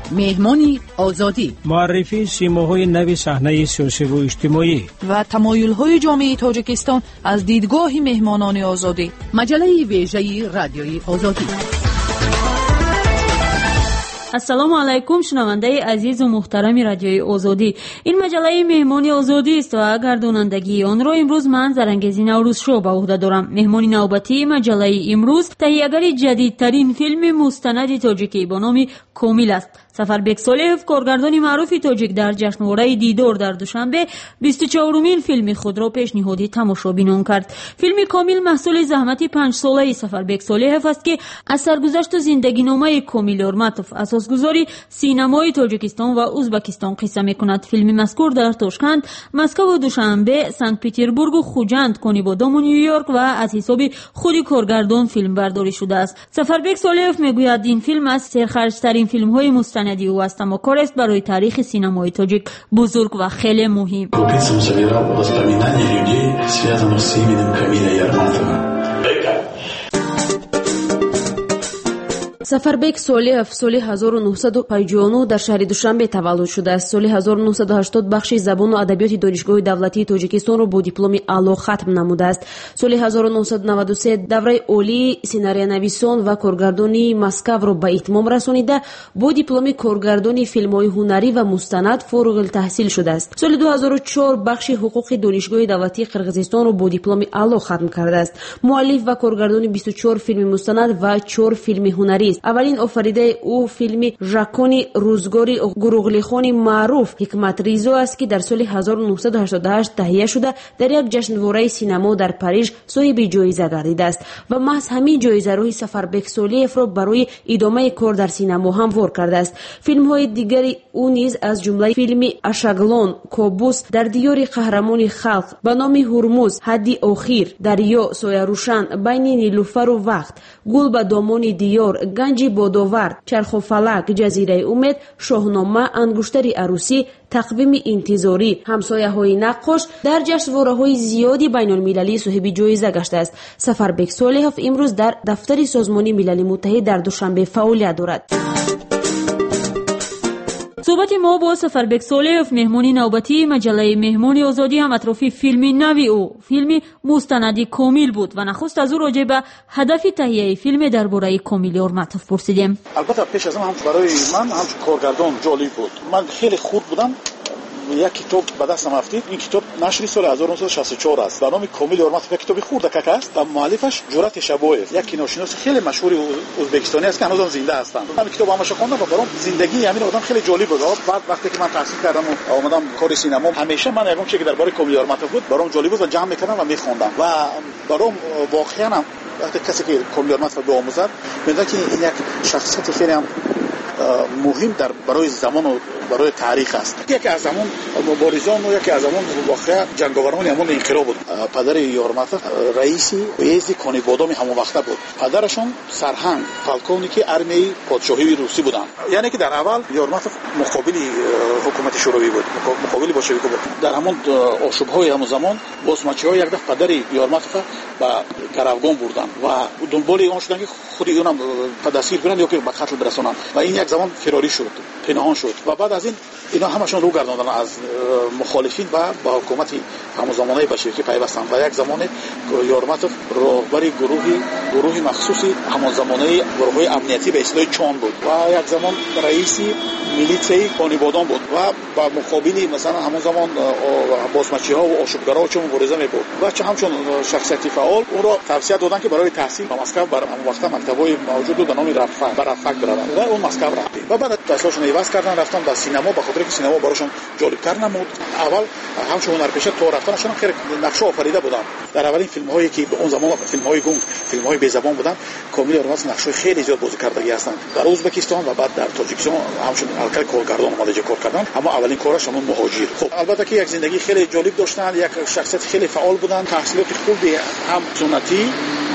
مهمانی آزادی، معرفی سیماهای نو صحنه سیاسی و اجتماعی و تمایل‌های جامعه تاجیکستان از دیدگاه مهمانان آزادی. مجله ویژه رادیوی آزادی. السلام علیکم شنونده عزیز و محترم رادیوی آزادی. این مجله مهمانی آزادی است و گردانندگی آن را امروز من زرنگزی نوروز شو به عهده دارم. مهمانی نوبتی مجله امروز تهیه‌گر جدیدترین فیلم مستند تاجیکی با نام کامل است. سفربک صالحов کارگردان معروف تاجیک در جشنواره دیدار در دوشنبه 24مین فیلم خود را پیشنهادی تماشابینان کرد. فیلم کامل محصول زحمت 5 ساله سفربک صالحов است که از سرگذشت و زندگی نامه کامل اورماتوف اساسگذاری سینمای تاجیکستان و ازبکستان قصه می‌کند. فیلم مذکور در تاشکند، مسکو و دوشنبه، سنت پترزبورگ و خوجند، کنیبادام و نیویورک و از حساب خود کارگردان فیلم برداری شده است. سفربک صالحov میگوید این فیلم از سرخرج‌ترین فیلم‌های مستندی او است، اما کار است برای تاریخ سینمای تاجیک بزرگ و خیلی مهم. سفربک صالحов соли 1959 дар шаҳри Душанбе таваллуд шудааст. соли 1980 бахши забону адабиёти донишгоҳи давлатии Тоҷикистонро бо дипломи аъло хатм намудааст. соли 1993 давраи олии сценарионависон ва коргардонии Москавро ба итмом расонида бо дипломи коргардони филмҳои ҳунарӣ ва мустанад форуғилтаҳсил шудааст. соли 2004 бахши ҳуқуқи донишгоҳи давлатии Қирғизистонро бо дипломи аъло хатм кардааст. муаллиф ва коргардони 24 филми мустанад ва 4 филми ҳунарӣ. аввалин офаридаи ӯ филми жакони рӯзгори гуруғлихони маъруф ҳикмат ризо аст, ки дар соли 1988 таҳия шуда дар як ҷашнвораи синамо дар Париж соҳиби ҷоиза гардидааст ва маҳз ҳамин ҷоизароҳи Сафарбек Солиевро барои идомаи кор дар синамо ҳамвор кардааст. филмҳои дигари ӯ низ аз ҷумлаи филми Ашаглон, Кобус, дар диёри қаҳрамони халқ, ба номи Ҳурмуз, ҳадди охир, дарё, соярӯшан, байни нилуфару вақт, гул ба домони диёр, ганҷи бодовар, чархофалак, ҷазираи умед, шоҳнома, ангуштари арӯсӣ, тақвими интизорӣ, ҳамсояҳои наққош дар ҷашнвораҳои зиёди байнулмилалӣ соҳиби ҷоиза гаштааст. Сафарбек Солиҳов имрӯз дар дафтари Созмони Милали Муттаҳид дар Душанбе фаъолият дорад. صحبت ما با سفربک صالحov مهمانی نوبتی مجله مهمانی آزادی هم اطرافی فیلمی نوی او، فیلمی مستندی کامل بود و نخست از او راجع به هدف تهیه فیلم درباره کامل اورماتوف پرسیدیم. البته پیش از هم برای من هم کارگردان جالب بود. من خیلی خورد بودم. یک کتاب به دستم افتید. این کتاب نشری سال 1964 است. به نام کامل اورماتوف. یک کتابی خردک است و مؤلفش جرأت شبویف، یک کینوشناس خیلی مشهور ازبکستانی است که هنوز زنده هستند. من کتاب همش خوندم و برام زندگی همین آدم خیلی جالب بود. بعد وقتی که من تحصیل کردم و اومدم کار سینما، همیشه من یکم چیزی که درباره کامل اورماتوف بود برام جالب بود و جمع می‌کردم و می‌خوندم و برام واقعا وقتی کسی که کامل اورماتوف رو آموزد می‌دونه که این یک شخصیت خیلی مهم در برای زمان و برای تاریخ است. یکی از زمان مبارزان و یکی از زمان واقعا جنگاوران همون انقلاب بود. پدر اورماتوف رئیس ویزد کنیبادام همون وقت بود. پدرشون سرهنگ پالکونیک ارمی پادشاهی روسی بودند. یعنی که در اول اورماتوف مقابل حکومت شوروی بود، مقابل بولشویک بود. در همون آشوب‌های همون زمان بوسماچی‌ها یک دفعه پدر اورماتوف با گروگان بردند و دنبال اون شدن که خود اونم پداسیر کنند یا که به قتل برسونند و این یک زمان فراری شد، پنهان شد و بعد از این اینا همشون رو گرداندن از مخالفین و با حکومت همون زمانه بلشویکی پیوستن و یک زمان اورماتوف راهبر گروه مخصوصی همون زمانه گروه‌های امنیتی به اصطلاح چون بود و یک زمان رئیس میلیتای کنیبادان بود و با مقابل مثلا همون زمان بازمچی‌ها و آشوبگرها چون مبارزه می‌برد و چه همچون شخصیتی فعال اون را توصیه دادن که برای تحصیل به مسکو بر همون وقت مکتب‌های موجود بود به نام رفک بروند و اون مسکو رفت و بعد تحصیلشون عوض کردن رفتن به سینما به خاطر که سینما براشون جالب‌تر نمود. اول همچون هنرپیشه تو رفتنشون خیلی نقشه آفریده بودن. در اولین فیلم‌هایی که به اون زمان فیلم‌های گنگ، فیلم‌های بی زبان بودن، کامل اورماتوف نقشه خیلی زیاد بازی کردگی هستند. در ازبکستان و بعد در تاجیکستان همچون الکل کارگردان اومده کار کردن، اما اولین کارش همون مهاجر. خب البته که یک زندگی خیلی جالب داشتن، یک شخصیت خیلی فعال بودن، تحصیلات خوبی هم سنتی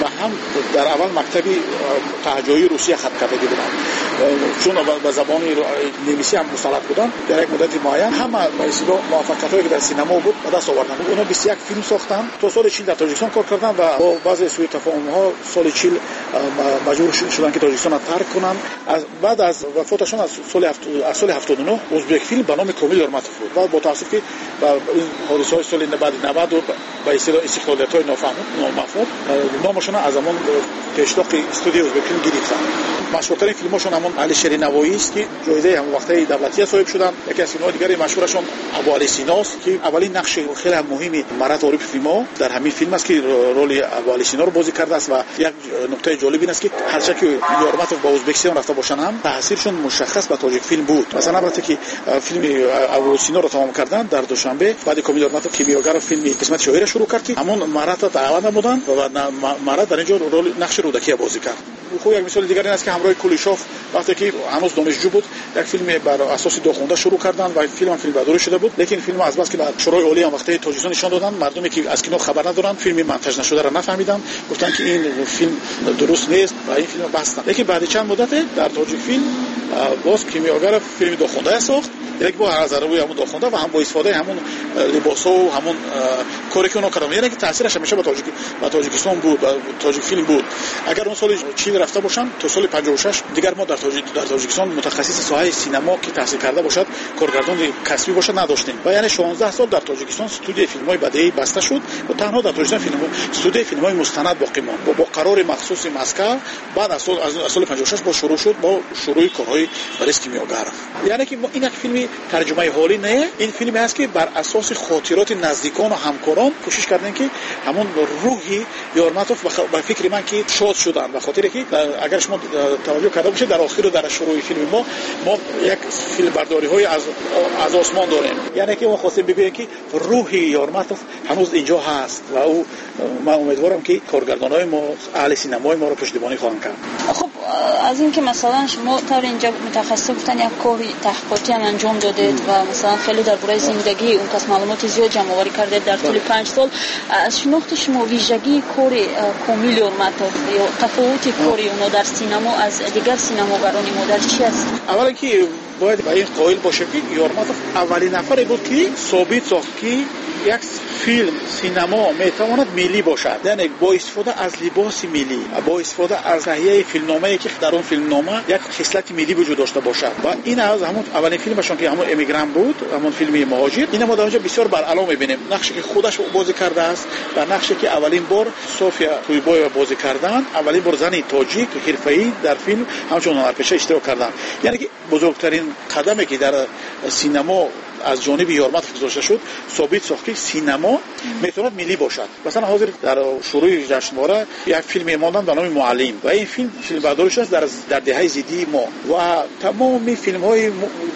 و هم در اول مکتبی تهجوی روسیه خط کرده بودند، چون به زبان نمیسی هم مسلط بودند. در یک مدت معین همه به اصطلاح موفقیت‌هایی که در سینما بود به دست آوردند. اونا 21 فیلم ساختن. تا سال 40 در تاجیکستان کار کردن و با بعضی سوء تفاهم‌ها سال 40 مجبور شدن که تاجیکستان را ترک کنند. بعد از وفاتشون از سال 79 ازبک فیلم به نام کامل حرمتوف بود و با تاسف که این حادثه‌های سال بعد 90 و به اصطلاح استقلالیت‌های نامفهوم نامشون از همون پیشتاق استودیو ازبک فیلم گرفتن. مشهورترین فیلمشون همون علی شیرینوایی است که جایزه هم وقتی دولتی صاحب شدن. یکی از فیلم‌های دیگری مشهورشون ابو علی سینا است که اولین نقش خیلی مهمی مرد عارف فیلم‌ها در همین فیلم است که رول ابو علی سینا رو بازی کرده است. و یک نکته جالب این است که هرچند که یارمتوف با ازبکستان رفته باشن هم تاثیرشون مشخص به تاجیک فیلم بود. مثلا البته که فیلم ابو علی سینا رو تمام کردن در دوشنبه، بعد کامل یارمتوف کیمیاگر فیلم قسمت شاعر شروع کرد که همون مرد دعوت بودن و مرد در اینجا رول نقش رودکی بازی کرد. خب یک مثال دیگر این است که همراه کولیشوف وقتی که هنوز دانشجو بود یک فیلم بر اساس دو شروع کردن و فیلم برداری شده بود، لیکن فیلم از بس که بعد شورای عالی هم وقتی تاجیکستان نشان دادن، مردمی که از کینو خبر ندارن، فیلم منتج نشده را نفهمیدن، گفتن که این فیلم درست نیست و این فیلم بستن. لیکن بعد چند مدت در تاجیک فیلم باز کیمیاگر فیلم دو ساخت، یک با از روی همون دو و هم با استفاده همون لباسا و همون کاری که اون کردن، یعنی که تاثیرش همیشه با تاجیکستان بود، تاجیک فیلم بود. اگر اون سال چین رفته باشن تا سال 56 دیگر ما در تاجیکستان متخصص ساحه سینما که تحصیل کرده باشد، کارگردان کسبی باشد نداشتیم. و یعنی 16 سال در تاجیکستان استودیو فیلم‌های بدیهی بسته شد و تنها در تاجیکستان استودیو فیلم‌های مستند باقی ماند با قرار مخصوص مسکو. بعد از سال 56 با شروع شد با شروع کارهای برای کیمیاگر. یعنی که این یک فیلم ترجمه حالی نه، این فیلمی است که بر اساس خاطرات نزدیکان و همکاران کوشش کردن که همون روحی یارمتوف به فکر من که شاد شدن. به خاطر که اگر شما توجه کرده باشید در آخر و در شروع فیلم ما یک فیلم برداری های از آسمان داریم، یعنی که ما خواستیم بگوییم که روحی یارمتوف هنوز اینجا هست و او من امیدوارم که کارگردانای ما اهل سینمای ما رو پشتیبانی خواهند کرد. خب از این که مثلا شما طور اینجا متخصص بودن یک کاری تحقیقاتی هم انجام دادید و مثلا خیلی درباره زندگی اون کس معلومات زیاد جمع آوری کردید در طول 5 سال، از شناخت شما ویژگی کار کامل یارمتوف یا تفاوت کاری اونا در سینما از دیگر سینماگران مادر چی است؟ اولا که باید به این قائل باشه که یارمتوف اولین نفری بود که ثابت ساخت که یک فیلم سینما میتواند ملی باشد، یعنی با استفاده از لباس ملی، با استفاده از تهیه فیلمنامه‌ای که در اون فیلمنامه یک خصلت ملی وجود داشته باشد. و این از همون اولین فیلمشون که همون امیگران بود، همون فیلم مهاجر، اینا ما در اونجا بسیار بر علا می‌بینیم. نقشی که خودش بازی کرده است و نقشی که اولین بار صوفیا تویبای بازی کردن، اولین بار زنی تاجیک حرفه‌ای در فیلم همچون هنرپیشه اشتراک کردن. یعنی که بزرگترین قدمی که در سینما از جانب یارمتوف گذاشته شد ثابت ساخت که سینما میتواند ملی باشد. مثلا حاضر در شروع جشنواره یک فیلم ماندن به نام معلم و این فیلم برداری شده در دهه زیدی ما و تمام فیلم‌های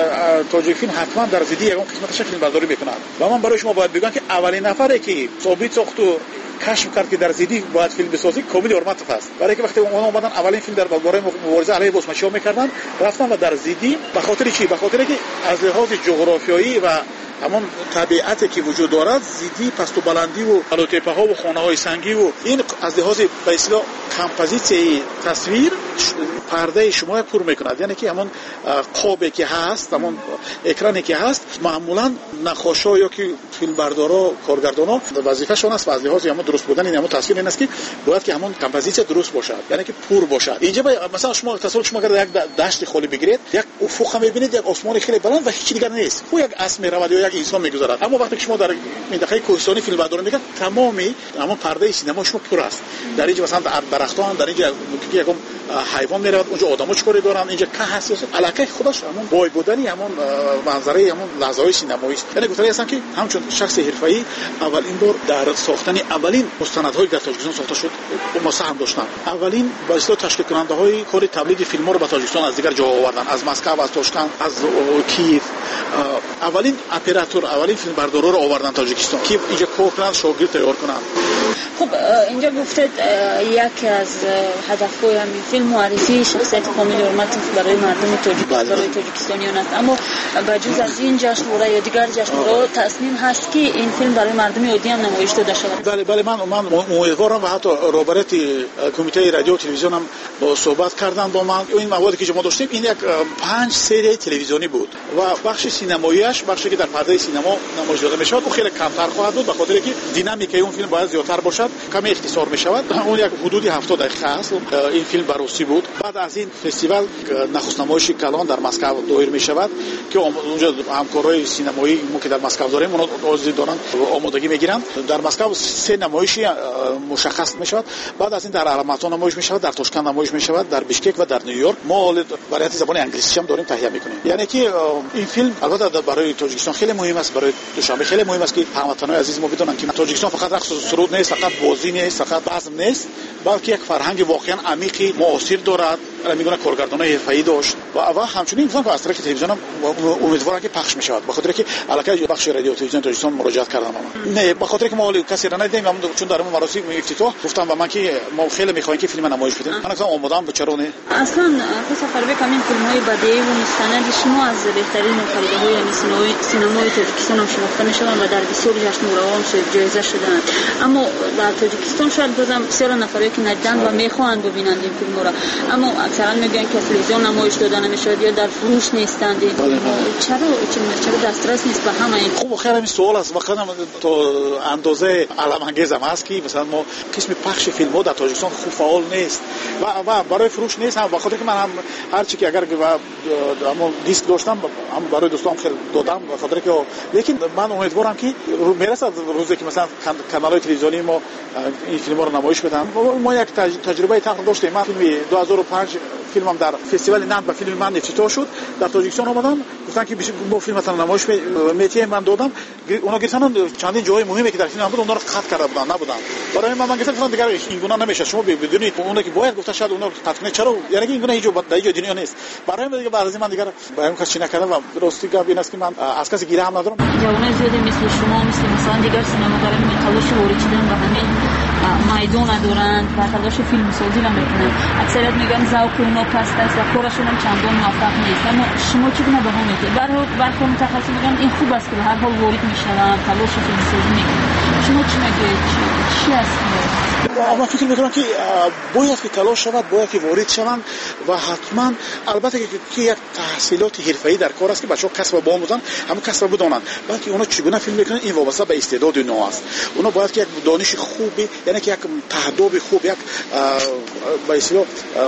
تاجیک فیلم حتما در زیدی یکم قسمتش فیلم برداری میکنند. و من برای شما باید بگم که اولین نفری که ثابت ساخت و کشف کرد که در زیدی باید فیلم بسازی کامل یارمتوف است. برای که وقتی اونها اومدن اولین فیلم در باره مبارزه علیه بوسمنچی‌ها میکردن، رفتن و در زیدی به خاطر چی؟ به خاطر که از لحاظ جغرافیایی و همون طبیعتی که وجود دارد، زیدی پست و بلندی و بالاتپه‌ها و خانه‌های سنگی و این از لحاظ به اصطلاح کمپوزیسیون تصویر پرده شما پر میکند. یعنی که همون قابی که هست، همون اکرانی که هست، معمولا نقاشا یا که فیلمبردارا کارگردانا وظیفه‌شون است از لحاظ همون درست بودن این همون تصویر این است که باید که همون کمپوزیسیون درست باشد، یعنی که پر باشد. اینجا مثلا شما تصور شما اگر یک دشت خالی بگیرید، یک افق میبینید، یک آسمان خیلی بلند و هیچ دیگر نیست، خو یک اسم میرود یا یک انسان میگذرد. اما وقتی شما در منطقه کوهستانی فیلمبرداری میکنید، تمامی همون پرده سینما شما پر است. در اینجا مثلا درختان، در اینجا یک حیوان میرود، اونجا آدم‌ها چیکار دارن، اینجا که هست علاقه خودش همون بای بودنی همون منظره همون لحظه‌های سینمایی است. یعنی گفتم هستن که همچون شخص حرفه‌ای اولین بار در ساختن اولین مستندهای در تاجیکستان ساخته شد ما سهم داشتن. اولین با اصطلاح تشکیل کننده‌های کار تبلیغ فیلم‌ها رو به تاجیکستان از دیگر جاها آوردن، از مسکو، از تاشکند، از کیف. اولین اپراتور، اولین فیلمبردارا رو آوردن تاجیکستان که اینجا کار کنند، شاگرد تیار کنند. خب اینجا گفتید یکی از هدف‌های همین فیلم معرفی شخصیت کامل حرمت برای مردم برای تاجیکستانیان است، اما بجز از این جشنواره یا دیگر جشنواره تصمیم هست که این فیلم برای مردم عادی هم نمایش داده شود. بله من امیدوارم و حتی رابطه کمیته رادیو و تلویزیون هم صحبت کردن با من. این موادی که ما داشتیم این یک 5 سری تلویزیونی بود و بخش سینماییش بخشی که در پرده سینما نمایش داده میشود و خیلی کمتر خواهد بود، به خاطر اینکه دینامیکای اون فیلم باید زیادتر باشد، کمی اختصار میشود. اون یک حدود 70 دقیقه است این فیلم بروسی بود. بعد از این فستیوال نخست نمایش کلان در مسکو دایر میشود که اونجا همکارای سینمایی ما که در مسکو داریم اونها عضو دارن آمادگی میگیرن. در مسکو 3 نمایشی مشخص میشود. بعد از این در آلماتا نمایش میشود، در تاشکند نمایش میشود، در بیشکک و در نیویورک. ما برای زبان انگلیسی هم داریم تهیه میکنیم. یعنی که این فیلم البته برای تاجیکستان خیلی مهم است، برای دوشنبه خیلی مهم است که هموطنان عزیز ما بدونن که تاجیکستان فقط رقص و سرود نیست، فقط بازی نیست، فقط بزم نیست، بلکه یک فرهنگ واقعا عمیقی معاصر دارد. میگن کارگردانای حرفه‌ای داشت و همچنین مثلا از طریق تلویزیون هم امیدوارم که پخش میشود. به خاطر که البته بخش رادیو و تلویزیون تاجیکستان مراجعت کردم نه، به خاطر که ما کسی را ندیدیم، چون در مراسم افتتاح گفتم به من که ما خیلی می‌خوایم که فیلم نمایش بدیم. من گفتم آماده‌ام، چرا نه. اصلا سفربک همین فیلم‌های بدیعی و مستند شما از بهترین خریده‌های سینمای تاجیکستان هم شناخته می‌شوند و در بسیار جشنواره‌ها هم جایزه شدند. اما در تاجیکستان شاید بازم بسیار نفری که ندیدند و می‌خواهند ببینند این فیلم‌ها را، اما اکثرا میگن که تلویزیون نمایش داده نمی‌شود یا در فروش نیستند. چرا دسترس نیست به همه این؟ خب خیلی این سوال است. واقعا تو اندازه علام‌انگیز هم هست که مثلا ما قسم پخش فیلم‌ها در تاجیکستان خوب فعال نیست و برای فروش نیست. هم بخاطر که من هم هر چی که اگر اما دیسک داشتم هم برای دوستام خیلی دادم، بخاطر که لیکن من امیدوارم که میرسد روزی که مثلا کانال‌های تلویزیونی ما این فیلم‌ها رو نمایش بدن. ما یک تجربه تقریبا داشتیم. من فیلم 2005 فیلمم در فستیوال نند با فیلم من افتتاح شد. در تاجیکستان اومدن گفتن که با فیلم مثلا نمایش میتیم. من دادم، اونا گفتن چندین جای مهمی که در فیلم بود اونا رو قطع کرده بودن نبودن. برای من گفتن دیگه این گونه نمیشه، شما بدونید اونا که باید گفته شاید اونا رو قطع کنید. چرا؟ یعنی این گونه هیچ جای دنیا نیست. برای من دیگه بعد از من دیگه برای من کسی نکردم و راستی گفت این است که من از کسی گیره هم ندارم. جوانای زیادی مثل شما مثلا دیگر سینماگران میتلاش وارد شدن و همین میدان دارند و تلاش فیلم سازی را میکنند. اکثریت میگن ذوق اونا پست است و کارشون هم چندان موفق نیست. اما شما چگونه بها میکنید؟ برخی متخصص میگن این خوب است که به هر حال وارد میشوند، تلاش فیلم سازی میکنند. شما چی میگید؟ چی است؟ من فکر میکنم که باید که تلاش شود، باید که وارد شوند و حتما البته که یک تحصیلات حرفه‌ای در کار است که بچه‌ها کسب با بودن، همون کسب بدونن، بلکه اونا چگونه فیلم میکنن این وابسته به استعداد نو است. اونا باید که یک دانش خوبی، یعنی که یک تهداب خوب، یک به اصطلاح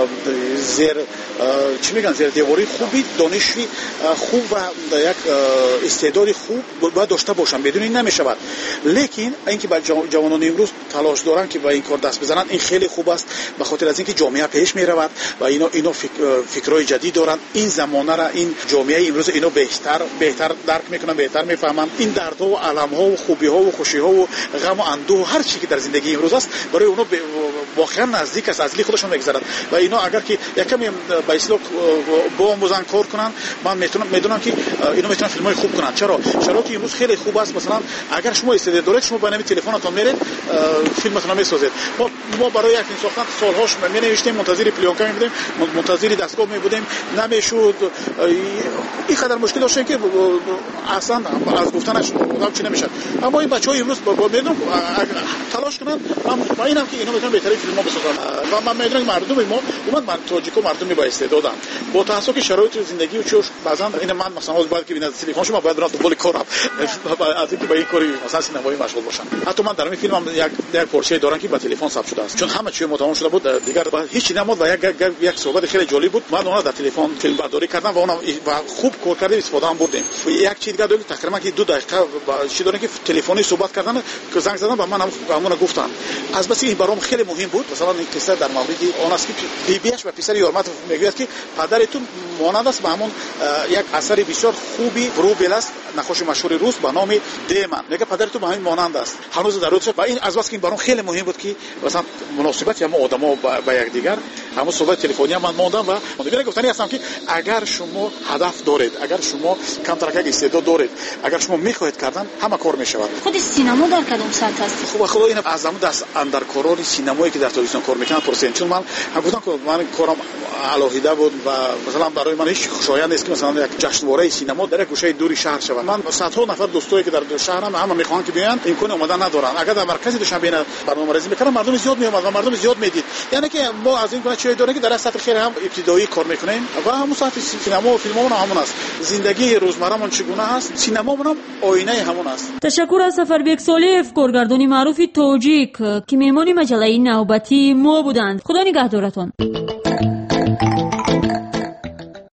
زیر چی میگن زیر دیواری خوبی، دانشی خوب و یک استعداد خوب باید داشته باشن. بدون این نمیشود. لیکن اینکه با جوانان امروز تلاش دارن که با این کار دست بزنن این خیلی خوب است، به خاطر از اینکه جامعه پیش میرود و اینا فکرای جدید دارن. این زمانه را این جامعه امروز اینا بهتر درک میکنن، بهتر میفهمن. این دردها و المها و خوبی‌ها و خوشی‌ها و غم و اندوه هر چیزی که در زندگی امروز است برای اونا واقعا نزدیک است، از خودشون میگذرد و اینا اگر که یکمی به اصطلاح با آموزان کار کنن، من میدونم که اینا میتونن فیلمای خوب کنن. چرا که امروز خیلی خوب است. مثلا اگر شما استعداد دارید، شما با نمی تلفنتون میرید فیلمتون میسازید. ما برای یک ساختن سالهاش می نوشتیم، منتظر پلیونکا می بودیم، منتظر دستگاه می بودیم، نمیشد. این قدر مشکل داشتیم که اصلا از گفتنش آدم چی نمیشه. اما این بچهای امروز با میدونم تلاش کنن، من اینم که اینا میتونن بهترین فیلم‌ها بسازن و من میدونم مردم ما تاجیکو مردمی با استعدادن. با تاسف که شرایط زندگی و چوش بعضن این من مثلا باید که ببینید تلفن شما باید رفت دنبال کارم از اینکه با این کاری مثلا سینمایی مشغول باشم. حتی من در این فیلمم یک پورشه دارم که با تلفن ثبت شده است، چون همه چی تمام شده بود دیگر هیچ نمود و یک صحبت خیلی جالب بود. من اونها در تلفن فیلم برداری کردم و اونها خوب کار کردیم، استفاده هم بردیم. یک چیز دیگه داریم تقریبا که 2 دقیقه چی داریم که تلفنی صحبت کردن که زنگ زدن و من همون گفتم. از بس این برام خیلی مهم بود. مثلا این قصه در مورد اون است که بیبیش و پسر یورماتوف میگوید که پدرتون مانند است به همون یک اثر بسیار خوبی بروبل است، نقاش مشهور روس به نام دیمن. میگه پدرتون به همین مانند است. هنوز در روز و این از واسه که برام خیلی مهم بود که مثلا مناسبت هم آدما با یکدیگر همون صحبت تلفنی من موندم و دیگه گفتنی هستم که اگر شما هدف دارید، اگر شما کم ترک استعداد دارید، اگر شما میخواهید کردن همه کار میشود. خود سینما در کدام سطح است؟ خوب خدا این از همون دست اندر کاران سینمایی که در تلویزیون کار میکنن پرسین، چون من گفتم که من کارم علاهیده بود و مثلا برای من هیچ خوشایند نیست که مثلا یک جشنواره سینما در یک گوشه دوری شهر شود. من صدها نفر دوستایی که در شهرم همه میخوان که بیان امکان اومدن ندارن. اگر در مرکز دوشنبه برنامه‌ریزی میکردن مردم زیاد میومد و مردم زیاد میدید. یعنی که ما از این گونه چیزی داریم که در سطح خیر هم ابتدایی کار میکنیم و همون سطح سینما و فیلممون همون است. زندگی روزمرهمون چگونه است، سینمامون هم آینه همون است. تشکر از سفربک صالح، کارگردان معروف تاجیک که مهمان مجله نوبتی ما بودند. خدا نگهدارتان.